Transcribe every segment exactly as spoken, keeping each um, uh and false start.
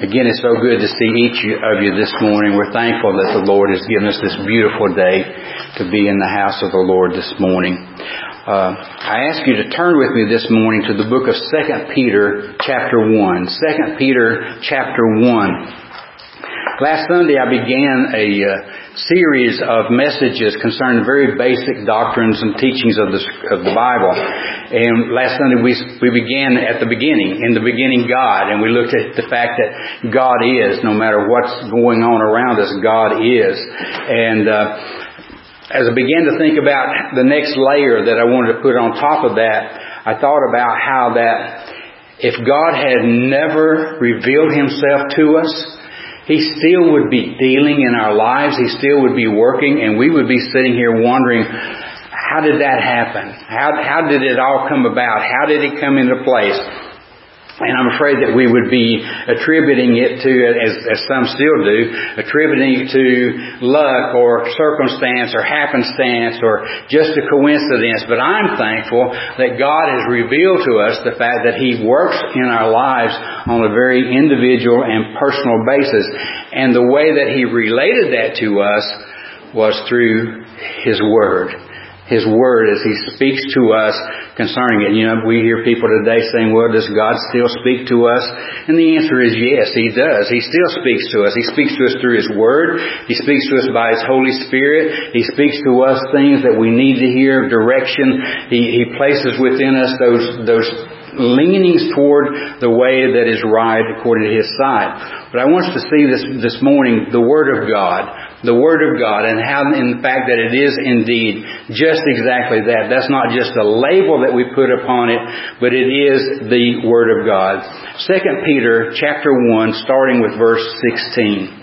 Again, it's so good to see each of you this morning. We're thankful that the Lord has given us this beautiful day to be in the house of the Lord this morning. Uh, I ask you to turn with me this morning to the book of Second Peter chapter one. Second Peter chapter one. Last Sunday I began a uh, series of messages concerning very basic doctrines and teachings of the of the Bible. And last Sunday we we began at the beginning, in the beginning God, and we looked at the fact that God is, no matter what's going on around us, God is. And uh, as I began to think about the next layer that I wanted to put on top of that, I thought about how that if God had never revealed Himself to us, He still would be dealing in our lives. He still would be working, and we would be sitting here wondering, how did that happen? How how did it all come about? How did it come into place? And I'm afraid that we would be attributing it to, as, as some still do, attributing it to luck or circumstance or happenstance or just a coincidence. But I'm thankful that God has revealed to us the fact that He works in our lives on a very individual and personal basis. And the way that He related that to us was through His Word. His Word as He speaks to us concerning it. You know, we hear people today saying, well, does God still speak to us? And the answer is yes, He does. He still speaks to us. He speaks to us through His Word. He speaks to us by His Holy Spirit. He speaks to us things that we need to hear, direction. He, he places within us those, those leanings toward the way that is right according to His side. But I want us to see this, this morning, the Word of God. The Word of God, and how, in fact, that it is indeed just exactly that. That's not just a label that we put upon it, but it is the Word of God. Second Peter chapter one, starting with verse sixteen.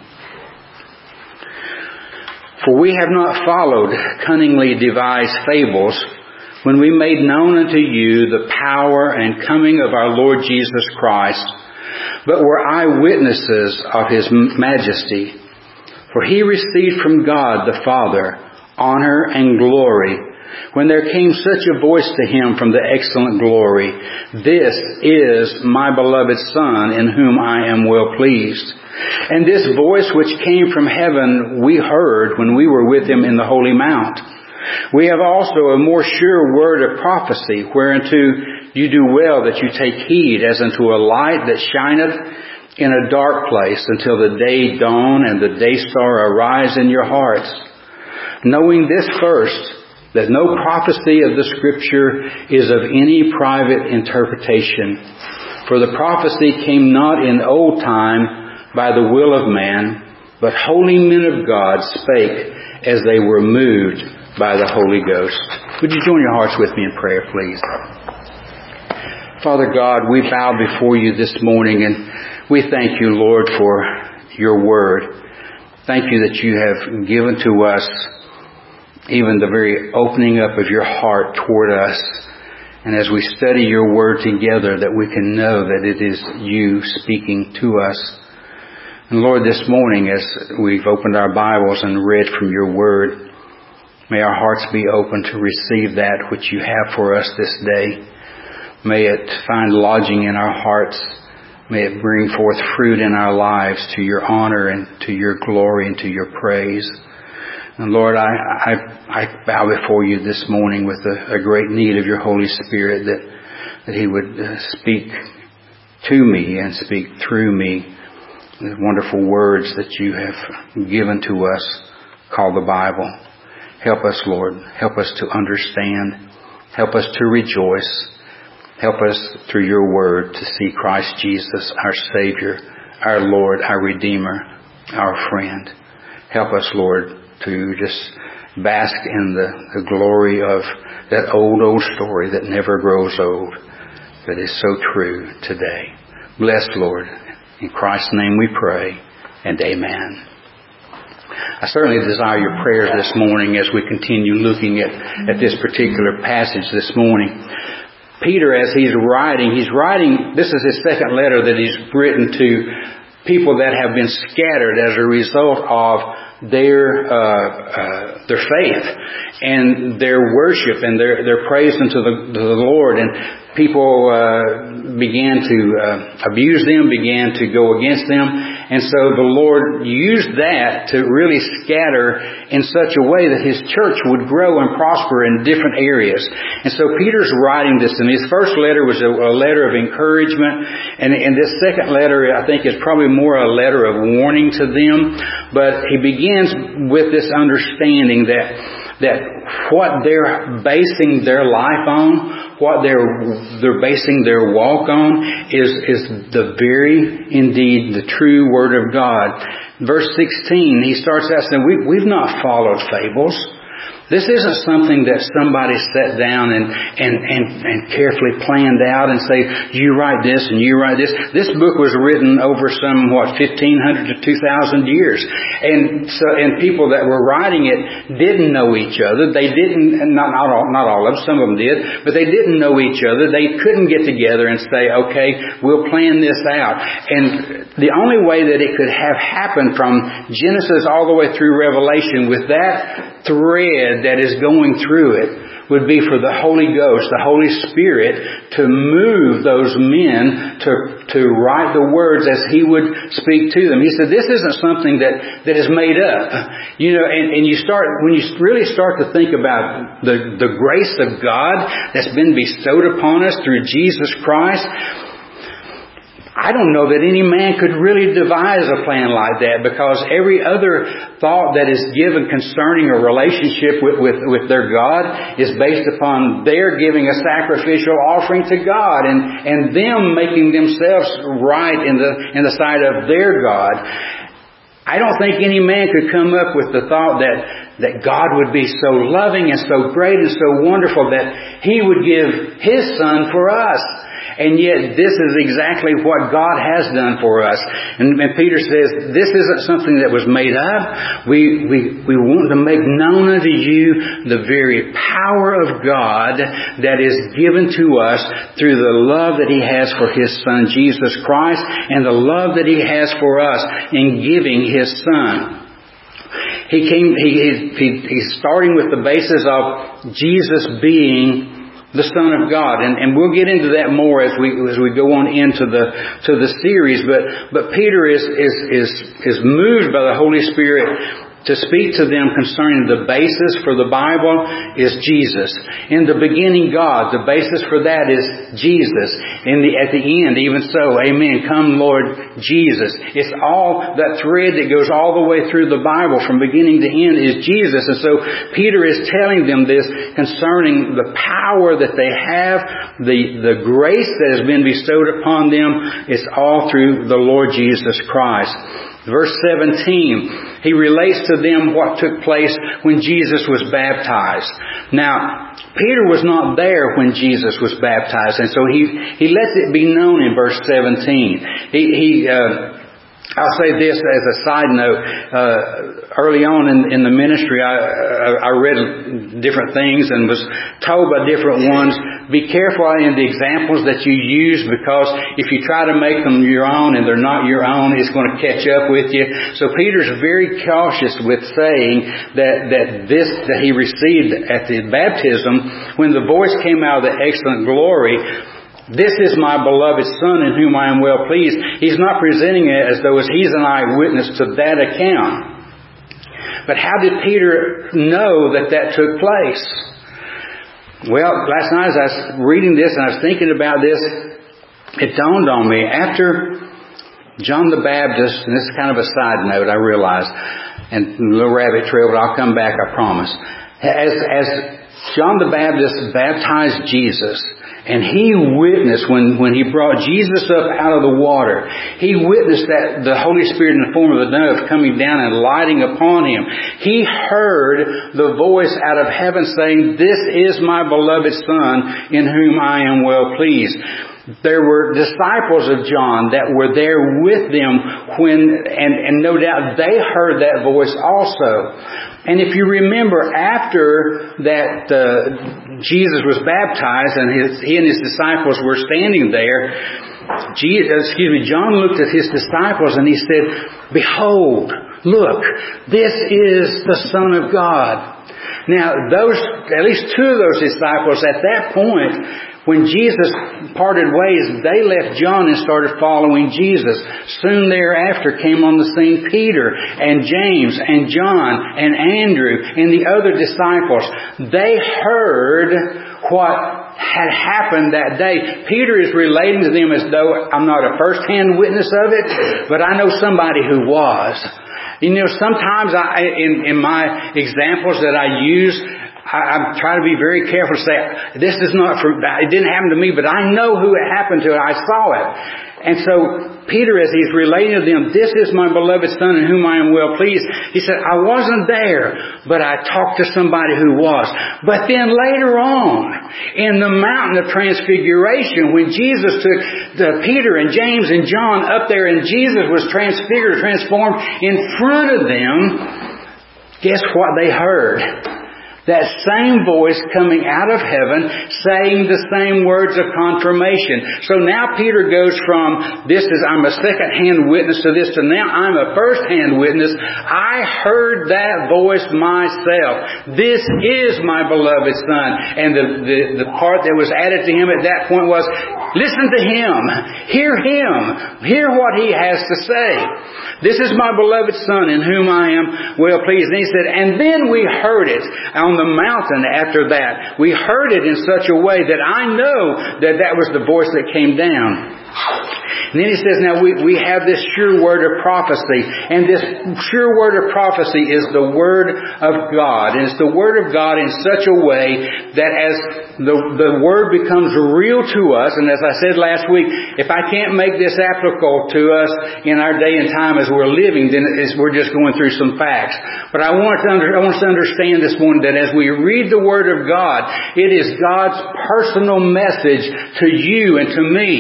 For we have not followed cunningly devised fables when we made known unto you the power and coming of our Lord Jesus Christ, but were eyewitnesses of His majesty. For He received from God the Father honor and glory when there came such a voice to Him from the excellent glory, This is my beloved Son, in whom I am well pleased. And this voice which came from heaven we heard when we were with Him in the holy mount. We have also a more sure word of prophecy, whereunto you do well that you take heed as unto a light that shineth in a dark place until the day dawn and the day star arise in your hearts. Knowing this first, that no prophecy of the Scripture is of any private interpretation. For the prophecy came not in old time by the will of man, but holy men of God spake as they were moved by the Holy Ghost. Would you join your hearts with me in prayer, please? Father God, we bow before you this morning, and we thank you, Lord, for your word. Thank you that you have given to us even the very opening up of your heart toward us. And as we study your word together, that we can know that it is you speaking to us. And Lord, this morning as we've opened our Bibles and read from your word, may our hearts be open to receive that which you have for us this day. May it find lodging in our hearts. May it bring forth fruit in our lives to your honor and to your glory and to your praise. And Lord, I, I, I bow before you this morning with a, a great need of your Holy Spirit, that, that He would uh, speak to me and speak through me the wonderful words that you have given to us called the Bible. Help us, Lord. Help us to understand. Help us to rejoice. Help us through your word to see Christ Jesus, our Savior, our Lord, our Redeemer, our friend. Help us, Lord, to just bask in the, the glory of that old, old story that never grows old, that is so true today. Bless, Lord. In Christ's name we pray, and amen. I certainly desire your prayers this morning as we continue looking at, at this particular passage this morning. Peter, as he's writing, he's writing, this is his second letter that he's written to people that have been scattered as a result of their uh, uh, their faith and their worship and their their praise unto the, to the Lord, and people uh, began to uh, abuse them, began to go against them, and so the Lord used that to really scatter in such a way that His church would grow and prosper in different areas. And so Peter's writing this, and his first letter was a, a letter of encouragement, and, and this second letter I think is probably more a letter of warning to them, but he begins with this understanding that that what they're basing their life on, what they're they're basing their walk on, is is the very, indeed, the true Word of God. Verse sixteen, he starts out saying, we, we've not followed fables. This isn't something that somebody sat down and, and, and, and carefully planned out and say, you write this and you write this. This book was written over some, what, fifteen hundred to two thousand years. And so, and people that were writing it didn't know each other. They didn't, not, not all, not all of them, some of them did, but they didn't know each other. They couldn't get together and say, okay, we'll plan this out. And the only way that it could have happened from Genesis all the way through Revelation with that thread that is going through it would be for the Holy Ghost, the Holy Spirit, to move those men to to write the words as He would speak to them. He said, this isn't something that, that is made up. You know, and, and you start, when you really start to think about the, the grace of God that's been bestowed upon us through Jesus Christ, I don't know that any man could really devise a plan like that, because every other thought that is given concerning a relationship with, with, with their God is based upon their giving a sacrificial offering to God and, and them making themselves right in the, in the sight of their God. I don't think any man could come up with the thought that, that God would be so loving and so great and so wonderful that He would give His Son for us. And yet this is exactly what God has done for us. And, and Peter says, this isn't something that was made up. We, we, we want to make known unto you the very power of God that is given to us through the love that He has for His Son, Jesus Christ, and the love that He has for us in giving His Son. He came, he, he, he's starting with the basis of Jesus being the Son of God, and, and we'll get into that more as we as we go on into the to the series. But but Peter is is is is moved by the Holy Spirit to speak to them concerning the basis for the Bible is Jesus. In the beginning, God. The basis for that is Jesus. In the at the end, even so, Amen. Come, Lord Jesus. It's all that thread that goes all the way through the Bible from beginning to end is Jesus. And so Peter is telling them this concerning the power that they have, the the grace that has been bestowed upon them. It's all through the Lord Jesus Christ. Verse seventeen, he relates to them what took place when Jesus was baptized. Now, Peter was not there when Jesus was baptized, and so he, he lets it be known in verse seventeen. He, he uh, I'll say this as a side note. Uh, early on in, in the ministry, I, I read different things and was told by different ones, be careful in the examples that you use, because if you try to make them your own and they're not your own, it's going to catch up with you. So Peter's very cautious with saying that, that this that he received at the baptism, when the voice came out of the excellent glory, this is my beloved Son in whom I am well pleased. He's not presenting it as though he's an eyewitness to that account. But how did Peter know that that took place? Well, last night as I was reading this and I was thinking about this, it dawned on me. After John the Baptist, and this is kind of a side note, I realize, and a little rabbit trail, but I'll come back, I promise. As, as John the Baptist baptized Jesus, and he witnessed when, when he brought Jesus up out of the water, he witnessed that the Holy Spirit in the form of a dove coming down and lighting upon him. He heard the voice out of heaven saying, this is my beloved Son in whom I am well pleased. There were disciples of John that were there with them when, and, and no doubt they heard that voice also. And if you remember, after that uh, Jesus was baptized and his, he and his disciples were standing there, Jesus, excuse me, John looked at his disciples and he said, behold, Look, this is the Son of God. Now, those, at least two of those disciples at that point, when Jesus parted ways, they left John and started following Jesus. Soon thereafter came on the scene Peter and James and John and Andrew and the other disciples. They heard what had happened that day. Peter is relating to them as though I'm not a first-hand witness of it, but I know somebody who was. You know, sometimes I, in, in my examples that I use, I, I try to be very careful to say, this is not for, it didn't happen to me, but I know who it happened to. I saw it. And so Peter, as he's relating to them, this is my beloved Son in whom I am well pleased. He said, I wasn't there, but I talked to somebody who was. But then later on, in the mountain of transfiguration, when Jesus took the Peter and James and John up there and Jesus was transfigured, transformed in front of them, guess what they heard? That same voice coming out of heaven saying the same words of confirmation. So now Peter goes from, this is, I'm a second-hand witness to this, to now I'm a first-hand witness. I heard that voice myself. This is my beloved Son. And the, the, the part that was added to him at that point was, listen to him. Hear him. Hear what he has to say. This is my beloved Son in whom I am well pleased. And he said, and then we heard it on the mountain after that. We heard it in such a way that I know that that was the voice that came down. And then he says, now we, we have this sure word of prophecy. And this sure word of prophecy is the Word of God. And it's the Word of God in such a way that as the, the Word becomes real to us, and as I said last week, if I can't make this applicable to us in our day and time as we're living, then it's, we're just going through some facts. But I want, to under, I want us to understand this morning that as we read the Word of God, it is God's personal message to you and to me.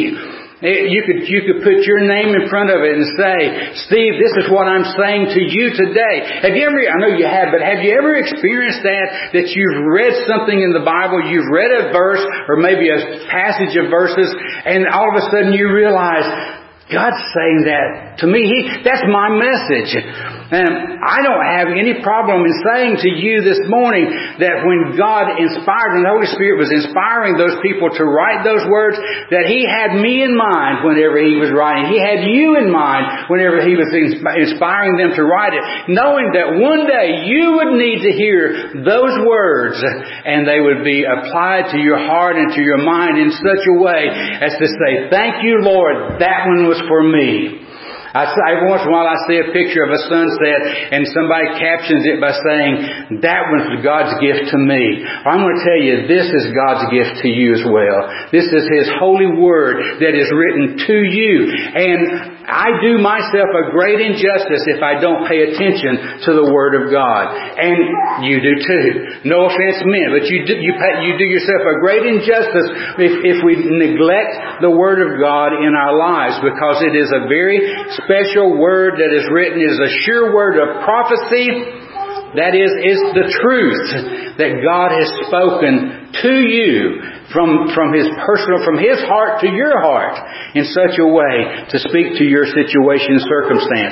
You could, you could put your name in front of it and say, Steve, this is what I'm saying to you today. Have you ever, I know you have, but have you ever experienced that, that you've read something in the Bible, you've read a verse, or maybe a passage of verses, and all of a sudden you realize, God's saying that to me. He, that's my message. And I don't have any problem in saying to you this morning that when God inspired, and the Holy Spirit was inspiring those people to write those words, that He had me in mind whenever He was writing. He had you in mind whenever He was inspiring them to write it, knowing that one day you would need to hear those words and they would be applied to your heart and to your mind in such a way as to say, thank you, Lord, that one was for me. I, every once in a while I see a picture of a sunset and somebody captions it by saying, that was God's gift to me. I'm going to tell you, this is God's gift to you as well. This is His holy word that is written to you. And I do myself a great injustice if I don't pay attention to the Word of God. And you do too. No offense meant, but you do, you, pay, you do yourself a great injustice if, if we neglect the Word of God in our lives, because it is a very special word that is written. It is a sure word of prophecy. That is, is the truth that God has spoken to you from, from His personal, from His heart to your heart in such a way to speak to your situation and circumstance.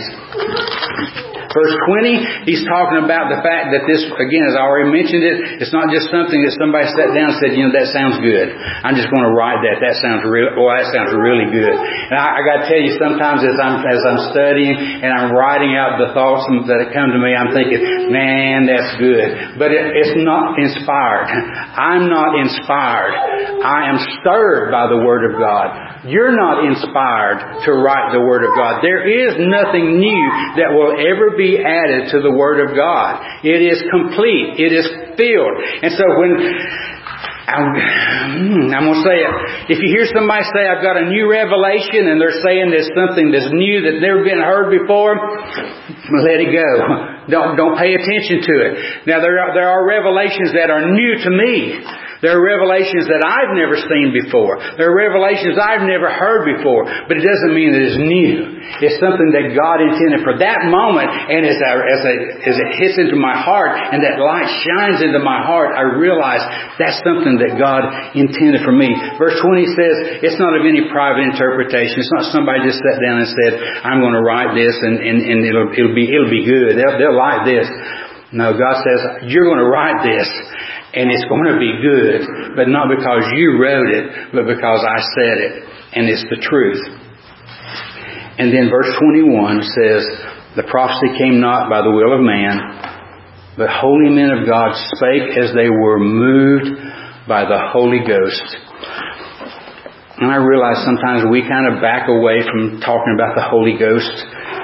Verse twenty, he's talking about the fact that this, again, as I already mentioned it, it's not just something that somebody sat down and said, you know, that sounds good. I'm just going to write that. That sounds real. Oh, that sounds really good. And I, I got to tell you, sometimes as I'm as I'm studying and I'm writing out the thoughts that come to me, I'm thinking, man, that's good. But it, it's not inspired. I'm not inspired. I am stirred by the Word of God. You're not inspired to write the Word of God. There is nothing new that will ever be added to the Word of God. It is complete. It is filled. And so when I'm, I'm going to say it, if you hear somebody say, I've got a new revelation, and they're saying there's something that's new that's never been heard before, let it go. Don't don't pay attention to it. Now there are there are revelations that are new to me. There are revelations that I've never seen before. There are revelations I've never heard before. But it doesn't mean that it's new. It's something that God intended for that moment. And as, I, as, I, as it hits into my heart and that light shines into my heart, I realize that's something that God intended for me. Verse twenty says, it's not of any private interpretation. It's not somebody just sat down and said, I'm going to write this and, and, and it'll, it'll be it'll be good. They'll, they'll like this. No, God says, you're going to write this. And it's going to be good, but not because you wrote it, but because I said it. And it's the truth. And then verse twenty-one says, the prophecy came not by the will of man, but holy men of God spake as they were moved by the Holy Ghost. And I realize sometimes we kind of back away from talking about the Holy Ghost,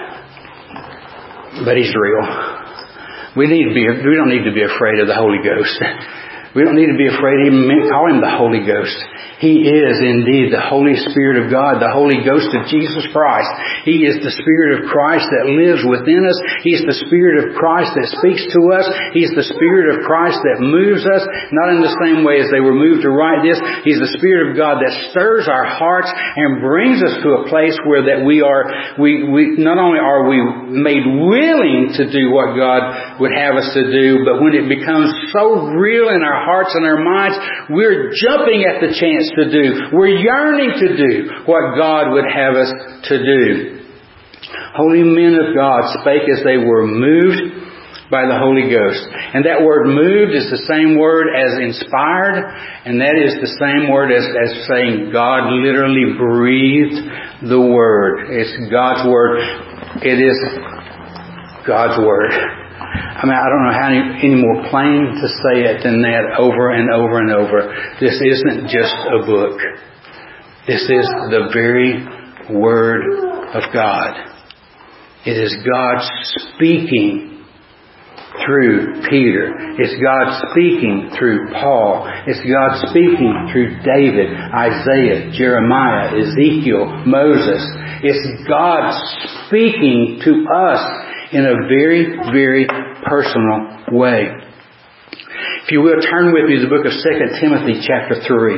but He's real. We need to be, we don't need to be afraid of the Holy Ghost. We don't need to be afraid to even call Him the Holy Ghost. He is indeed the Holy Spirit of God, the Holy Ghost of Jesus Christ. He is the Spirit of Christ that lives within us. He's the Spirit of Christ that speaks to us. He's the Spirit of Christ that moves us, not in the same way as they were moved to write this. He's the Spirit of God that stirs our hearts and brings us to a place where that we are, we, we, not only are we made willing to do what God would have us to do, but when it becomes so real in our hearts and our minds, we're jumping at the chance to do. We're yearning to do what God would have us to do. Holy men of God spake as they were moved by the Holy Ghost. And that word moved is the same word as inspired, and that is the same word as, as saying God literally breathed the Word. It's God's Word. It is God's Word. I mean, I don't know how any, any more plain to say it than that over and over and over. This isn't just a book. This is the very Word of God. It is God speaking through Peter. It's God speaking through Paul. It's God speaking through David, Isaiah, Jeremiah, Ezekiel, Moses. It's God speaking to us in a very, very personal way. If you will, turn with me to the book of Second Timothy chapter three.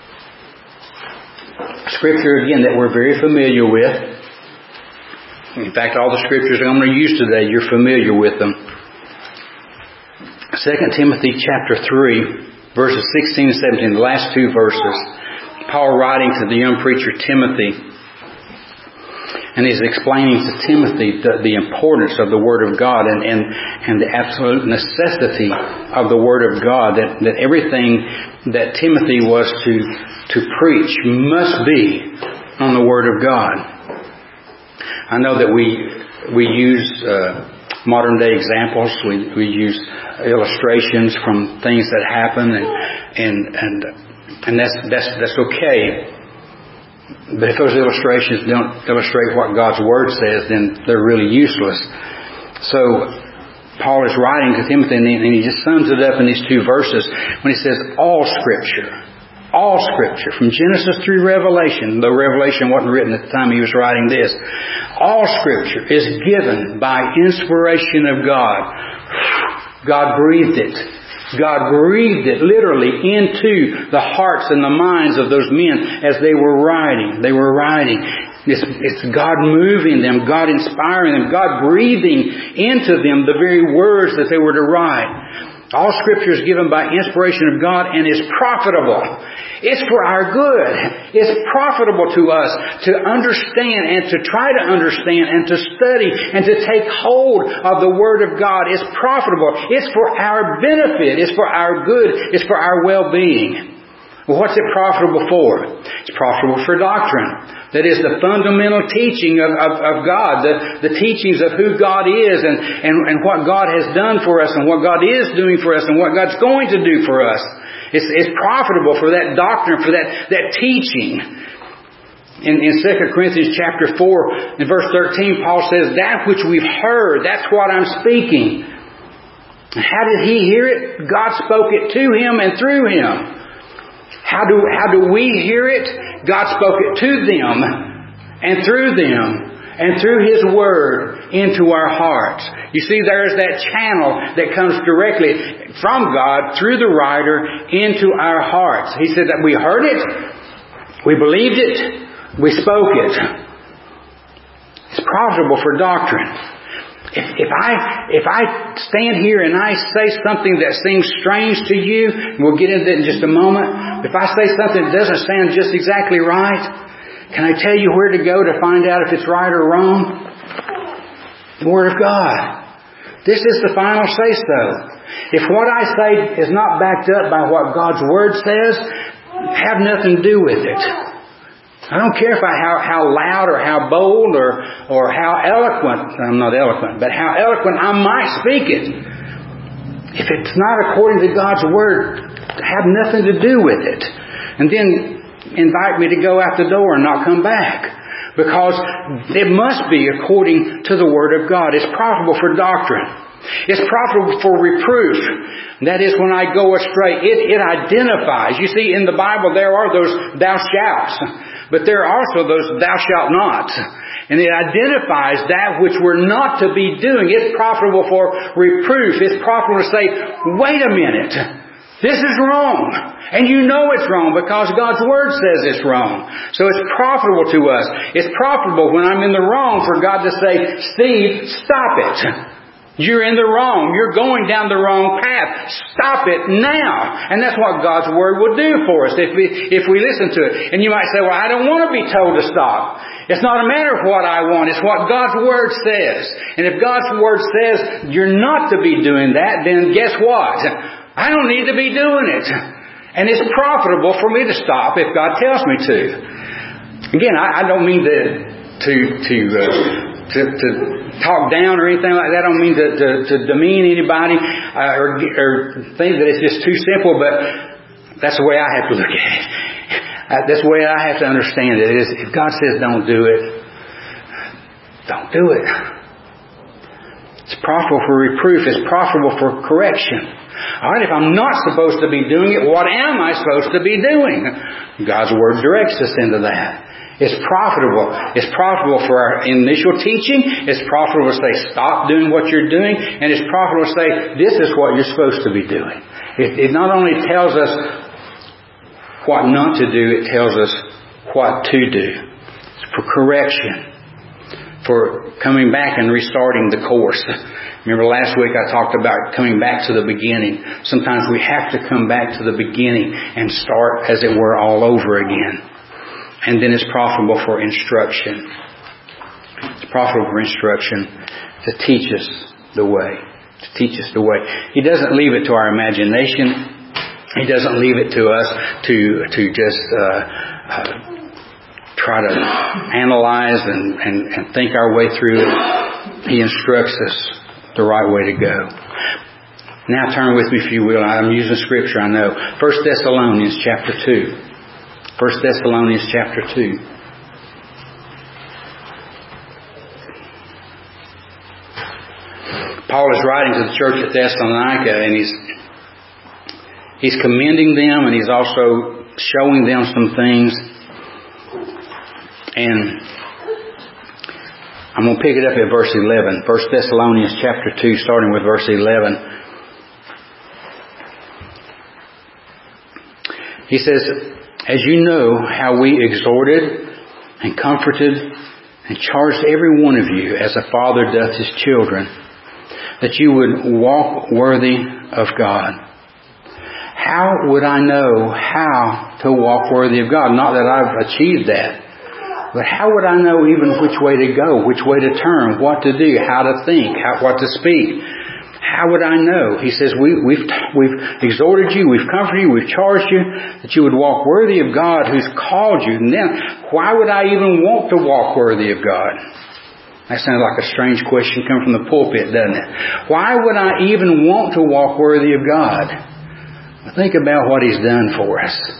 Scripture, again, that we're very familiar with. In fact, all the scriptures I'm going to use today, you're familiar with them. Second Timothy chapter three, verses sixteen and seventeen, the last two verses. Paul writing to the young preacher Timothy. And he's explaining to Timothy the, the importance of the Word of God and, and, and the absolute necessity of the Word of God. That, that everything that Timothy was to, to preach must be on the Word of God. I know that we we use uh, modern day examples. We we use illustrations from things that happen, and and and, and that's that's that's okay. But if those illustrations don't illustrate what God's Word says, then they're really useless. So Paul is writing to Timothy, and he, and he just sums it up in these two verses when he says, all Scripture, all Scripture, from Genesis through Revelation, though Revelation wasn't written at the time he was writing this, all Scripture is given by inspiration of God. God breathed it. God breathed it literally into the hearts and the minds of those men as they were writing. They were writing. It's, it's God moving them, God inspiring them, God breathing into them the very words that they were to write. All Scripture is given by inspiration of God and is profitable. It's for our good. It's profitable to us to understand and to try to understand and to study and to take hold of the Word of God. It's profitable. It's for our benefit. It's for our good. It's for our well-being. Well, what's it profitable for? It's profitable for doctrine. That is the fundamental teaching of, of, of God, the, the teachings of who God is and, and, and what God has done for us and what God is doing for us and what God's going to do for us. It's, it's profitable for that doctrine, for that, that teaching. In, in Second Corinthians chapter four, in verse thirteen, Paul says, that which we've heard, that's what I'm speaking. How did he hear it? God spoke it to him and through him. How do, how do we hear it? God spoke it to them and through them. and through His Word into our hearts. You see, there's that channel that comes directly from God through the writer into our hearts. He said that we heard it, we believed it, we spoke it. It's profitable for doctrine. If, if I if I stand here and I say something that seems strange to you, and we'll get into it in just a moment. If I say something that doesn't sound just exactly right, can I tell you where to go to find out if it's right or wrong? The Word of God. This is the final say-so. If what I say is not backed up by what God's Word says, have nothing to do with it. I don't care if I, how, how loud or how bold or, or how eloquent, I'm not eloquent, but how eloquent I might speak it. If it's not according to God's Word, have nothing to do with it. And then invite me to go out the door and not come back. Because it must be according to the Word of God. It's profitable for doctrine. It's profitable for reproof. That is when I go astray. It, it identifies. You see, in the Bible there are those thou shalt. But there are also those thou shalt not. And it identifies that which we're not to be doing. It's profitable for reproof. It's profitable to say, wait a minute. This is wrong. And you know it's wrong because God's Word says it's wrong. So it's profitable to us. It's profitable when I'm in the wrong for God to say, Steve, stop it. You're in the wrong. You're going down the wrong path. Stop it now. And that's what God's Word will do for us if we, if we listen to it. And you might say, well, I don't want to be told to stop. It's not a matter of what I want. It's what God's Word says. And if God's Word says you're not to be doing that, then guess what? I don't need to be doing it. And it's profitable for me to stop if God tells me to. Again, I, I don't mean to to to, uh, to to talk down or anything like that. I don't mean to, to, to demean anybody uh, or, or think that it's just too simple. But that's the way I have to look at it. That's the way I have to understand it. Is if God says don't do it, don't do it. It's profitable for reproof. It's profitable for correction. Alright, if I'm not supposed to be doing it, what am I supposed to be doing? God's Word directs us into that. It's profitable. It's profitable for our initial teaching. It's profitable to say, stop doing what you're doing. And it's profitable to say, this is what you're supposed to be doing. It, it not only tells us what not to do, it tells us what to do. It's for correction. For coming back and restarting the course. Remember last week I talked about coming back to the beginning. Sometimes we have to come back to the beginning and start, as it were, all over again. And then it's profitable for instruction. It's profitable for instruction to teach us the way. To teach us the way. He doesn't leave it to our imagination. He doesn't leave it to us to to just uh, uh, try to analyze and, and, and think our way through it. He instructs us the right way to go. Now turn with me, if you will. I'm using Scripture, I know. First Thessalonians chapter two. First Thessalonians chapter two. Paul is writing to the church at Thessalonica, and he's he's commending them, and he's also showing them some things. And I'm going to pick it up at verse eleven. First Thessalonians chapter two, starting with verse eleven. He says, as you know how we exhorted and comforted and charged every one of you as a father doth his children, that you would walk worthy of God. How would I know how to walk worthy of God? Not that I've achieved that. But how would I know even which way to go, which way to turn, what to do, how to think, how, what to speak? How would I know? He says, we, we've, we've exhorted you, we've comforted you, we've charged you that you would walk worthy of God who's called you. And then, why would I even want to walk worthy of God? That sounds like a strange question coming from the pulpit, doesn't it? Why would I even want to walk worthy of God? Think about what He's done for us.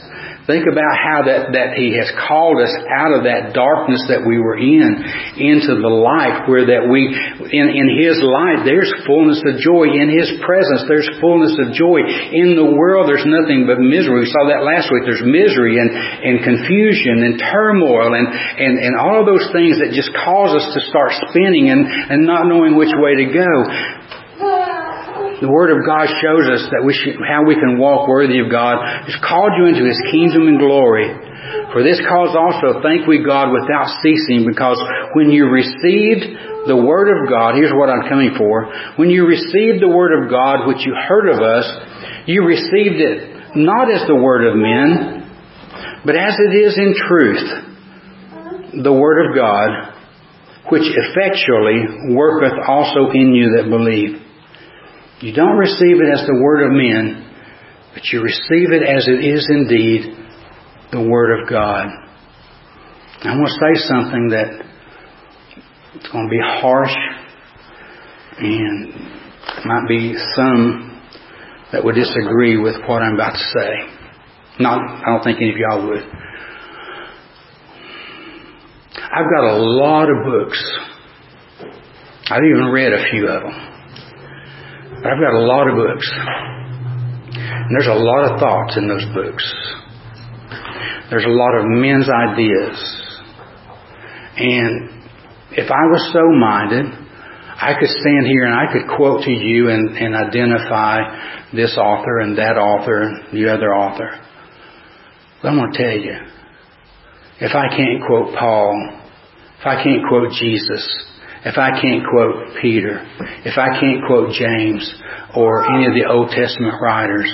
Think about how that, that He has called us out of that darkness that we were in into the light, where that we, in, in His light, there's fullness of joy. In His presence, there's fullness of joy. In the world, there's nothing but misery. We saw that last week. There's misery and, and confusion and turmoil and, and, and all of those things that just cause us to start spinning and, and not knowing which way to go. The Word of God shows us that we should, how we can walk worthy of God. He's called you into His kingdom and glory. For this cause also thank we God without ceasing, because when you received the Word of God, here's what I'm coming for. When you received the Word of God, which you heard of us, you received it not as the word of men, but as it is in truth, the Word of God, which effectually worketh also in you that believe. You don't receive it as the word of men, but you receive it as it is indeed the Word of God. I'm going to say something that it's going to be harsh, and might be some that would disagree with what I'm about to say. Not, I don't think any of y'all would. I've got a lot of books. I've even read a few of them. But I've got a lot of books. And there's a lot of thoughts in those books. There's a lot of men's ideas. And if I was so minded, I could stand here and I could quote to you and, and identify this author and that author and the other author. But I'm going to tell you, if I can't quote Paul, if I can't quote Jesus, if I can't quote Peter, if I can't quote James or any of the Old Testament writers,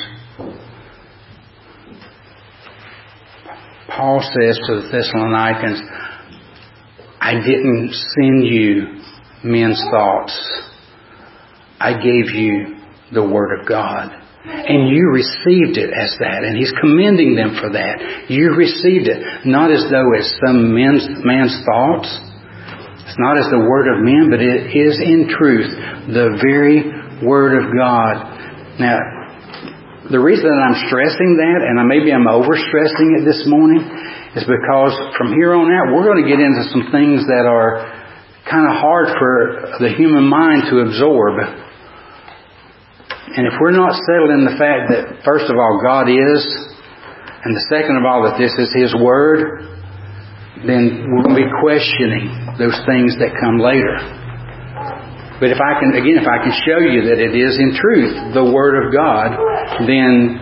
Paul says to the Thessalonians, I didn't send you men's thoughts. I gave you the Word of God. And you received it as that. And He's commending them for that. You received it. Not as though it's some men's, man's thoughts. It's not as the word of men, but it is in truth the very Word of God. Now, the reason that I'm stressing that, and maybe I'm overstressing it this morning, is because from here on out we're going to get into some things that are kind of hard for the human mind to absorb. And if we're not settled in the fact that, first of all, God is, and the second of all, that this is His Word, then we're going to be questioning those things that come later. But if I can, again, if I can show you that it is in truth the Word of God, then,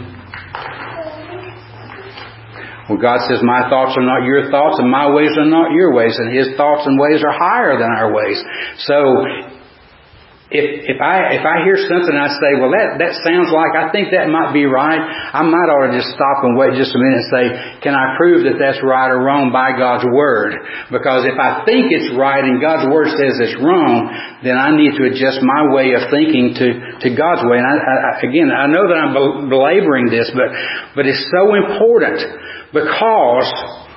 well, God says, my thoughts are not your thoughts and my ways are not your ways, and His thoughts and ways are higher than our ways. So, If, if I, if I hear something and I say, well, that, that sounds like, I think that might be right, I might ought to just stop and wait just a minute and say, can I prove that that's right or wrong by God's Word? Because if I think it's right and God's Word says it's wrong, then I need to adjust my way of thinking to, to God's way. And I, I, again, I know that I'm belaboring this, but, but it's so important because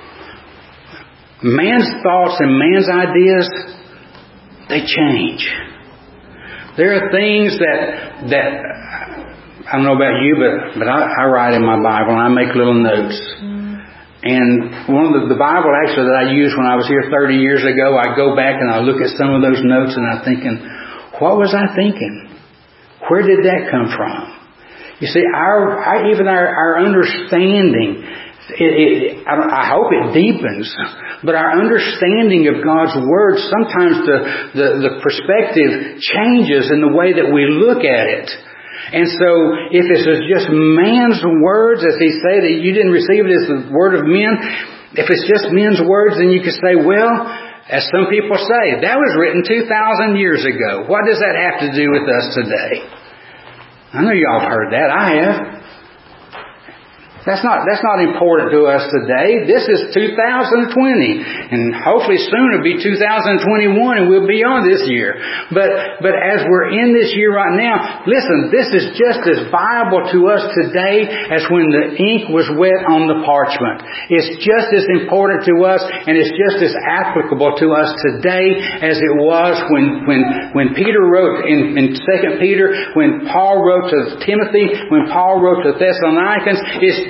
man's thoughts and man's ideas, they change. There are things that, that I don't know about you, but, but I, I write in my Bible and I make little notes. And one of the, the Bible actually that I used when I was here thirty years ago, I go back and I look at some of those notes and I'm thinking, what was I thinking? Where did that come from? You see, our, our even our, our understanding, It, it, I, I hope it deepens, but our understanding of God's Word, sometimes the, the, the perspective changes in the way that we look at it. And so, if it's just man's words, as He said, that you didn't receive it as the word of men, if it's just men's words, then you could say, well, as some people say, that was written two thousand years ago. What does that have to do with us today? I know y'all have heard that. I have. That's not, that's not important to us today. This is two thousand twenty. And hopefully soon it'll be two thousand twenty-one and we'll be on this year. But, but as we're in this year right now, listen, this is just as viable to us today as when the ink was wet on the parchment. It's just as important to us and it's just as applicable to us today as it was when, when, when Peter wrote in, in Second Peter, when Paul wrote to Timothy, when Paul wrote to Thessalonians. It's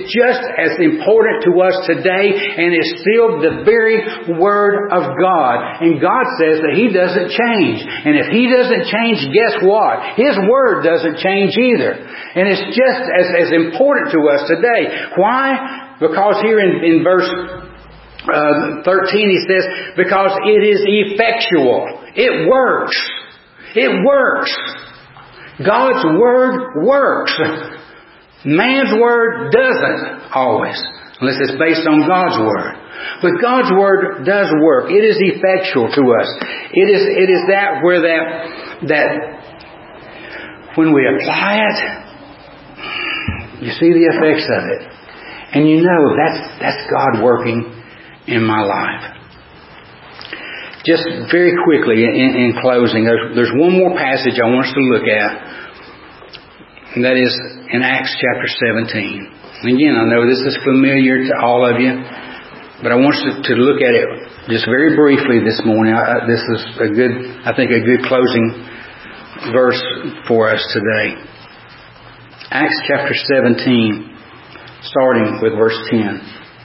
just as important to us today and is still the very Word of God. And God says that He doesn't change. And if He doesn't change, guess what? His Word doesn't change either. And it's just as, as important to us today. Why? Because here in, in verse uh, thirteen He says, because it is effectual. It works. It works. God's Word works. Man's Word doesn't always, unless it's based on God's Word. But God's Word does work. It is effectual to us. It is, it is that where that, that when we apply it, you see the effects of it. And you know that's, that's God working in my life. Just very quickly in, in closing, there's, there's one more passage I want us to look at. And that is in Acts chapter seventeen. And again, I know this is familiar to all of you, but I want us to, to look at it just very briefly this morning. I, this is a good, I think, a good closing verse for us today. Acts chapter seventeen, starting with verse ten.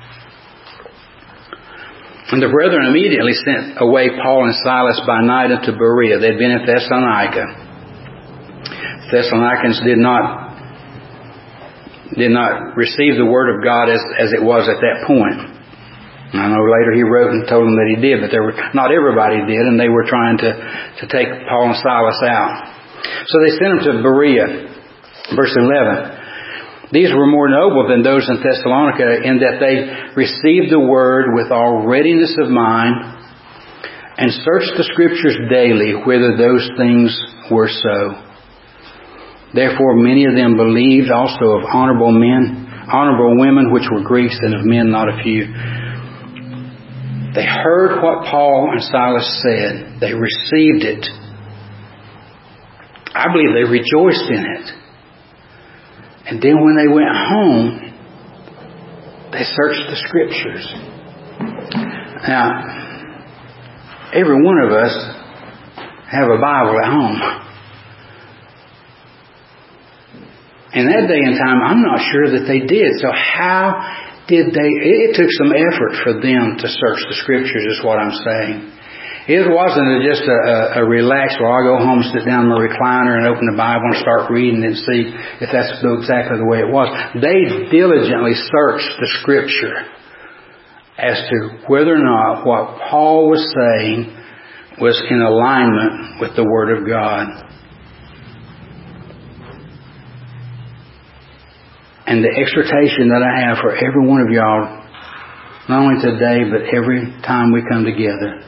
And the brethren immediately sent away Paul and Silas by night unto Berea. They had been at Thessalonica. Thessalonians did not did not receive the Word of God as, as it was at that point. I know later he wrote and told them that he did, but there were, not everybody did, and they were trying to, to take Paul and Silas out. So they sent them to Berea. Verse eleven. These were more noble than those in Thessalonica in that they received the Word with all readiness of mind and searched the Scriptures daily whether those things were so. Therefore many of them believed also of honorable men, honorable women which were Greeks, and of men not a few. They heard what Paul and Silas said. They received it. I believe they rejoiced in it. And then when they went home, they searched the Scriptures. Now, every one of us have a Bible at home. In that day and time, I'm not sure that they did. So how did they... It took some effort for them to search the Scriptures, is what I'm saying. It wasn't just a, a, a relax, well, I'll go home, sit down in my recliner and open the Bible and start reading and see if that's exactly the way it was. They diligently searched the Scripture as to whether or not what Paul was saying was in alignment with the Word of God. And the exhortation that I have for every one of y'all, not only today, but every time we come together.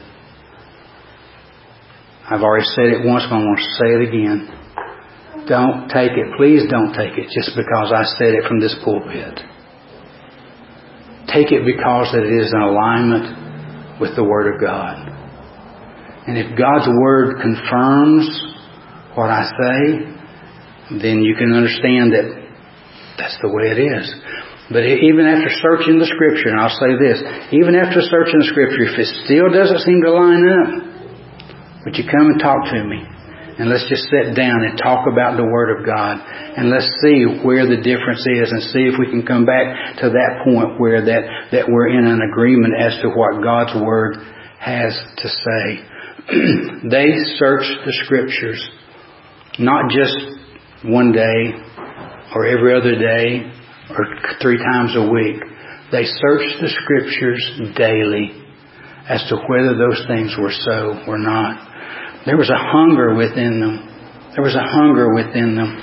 I've already said it once, but I'm going to say it again. Don't take it, please don't take it just because I said it from this pulpit. Take it because it is in alignment with the Word of God. And if God's Word confirms what I say, then you can understand that that's the way it is. But even after searching the Scripture, and I'll say this, even after searching the Scripture, if it still doesn't seem to line up, would you come and talk to me? And let's just sit down and talk about the Word of God. And let's see where the difference is and see if we can come back to that point where that, that we're in an agreement as to what God's Word has to say. They searched the Scriptures, not just one day, or every other day, or three times a week. They searched the Scriptures daily as to whether those things were so or not. There was a hunger within them. There was a hunger within them.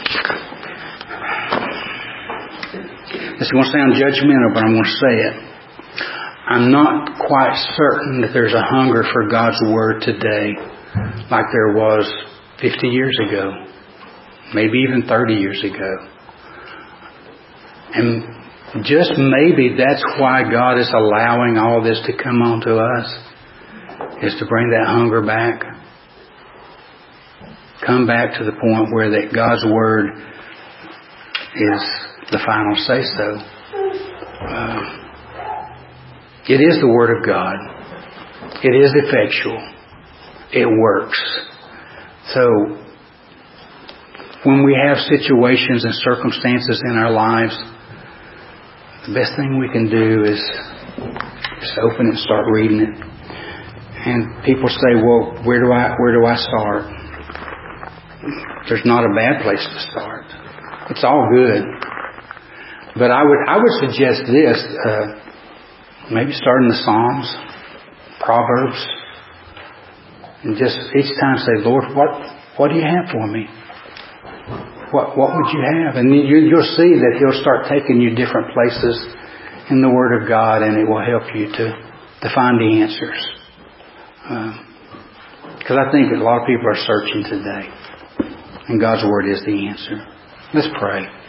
This is going to sound judgmental, but I'm going to say it. I'm not quite certain that there's a hunger for God's Word today like there was fifty years ago. Maybe even thirty years ago. And just maybe that's why God is allowing all this to come onto us, is to bring that hunger back. Come back to the point where that God's Word is the final say-so. Uh, it is the Word of God. It is effectual. It works. So, when we have situations and circumstances in our lives the best thing we can do is just open it and start reading it. And people say, well, where do I where do I start? There's not a bad place to start. It's all good. But I would I would suggest this, uh, maybe start in the Psalms, Proverbs, and just each time say, Lord, what what do you have for me? What what would you have? And you, you'll see that He'll start taking you different places in the Word of God, and it will help you to, to find the answers. Because um, I think a lot of people are searching today, and God's Word is the answer. Let's pray.